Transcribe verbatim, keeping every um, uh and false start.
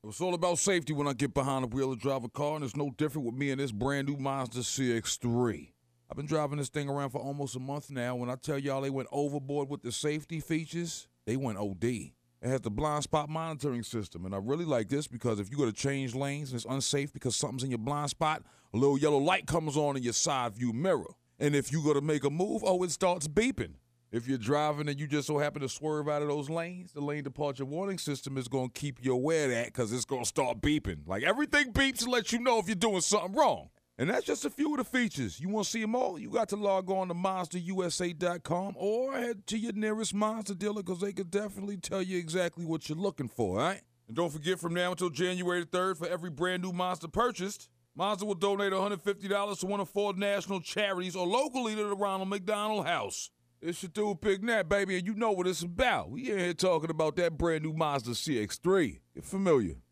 It's all about safety when I get behind the wheel to drive a car, and it's no different with me and this brand new Mazda C X three. I've been driving this thing around for almost a month now. When I tell y'all they went overboard with the safety features, they went O D. It has the blind spot monitoring system, and I really like this because if you go to change lanes and it's unsafe because something's in your blind spot, a little yellow light comes on in your side view mirror. And if you go to make a move, oh, it starts beeping. If you're driving and you just so happen to swerve out of those lanes, the lane departure warning system is going to keep you aware of that because it's going to start beeping. Like everything beeps to let you know if you're doing something wrong. And that's just a few of the features. You want to see them all? You got to log on to Mazda U S A dot com or head to your nearest Mazda dealer because they could definitely tell you exactly what you're looking for, all right? And don't forget, from now until January third, for every brand new Mazda purchased, Mazda will donate one hundred fifty dollars to one of four national charities or locally to the Ronald McDonald House. It's your dude, Big Nat, baby, and you know what it's about. We ain't here talking about that brand new Mazda C X three. Get familiar.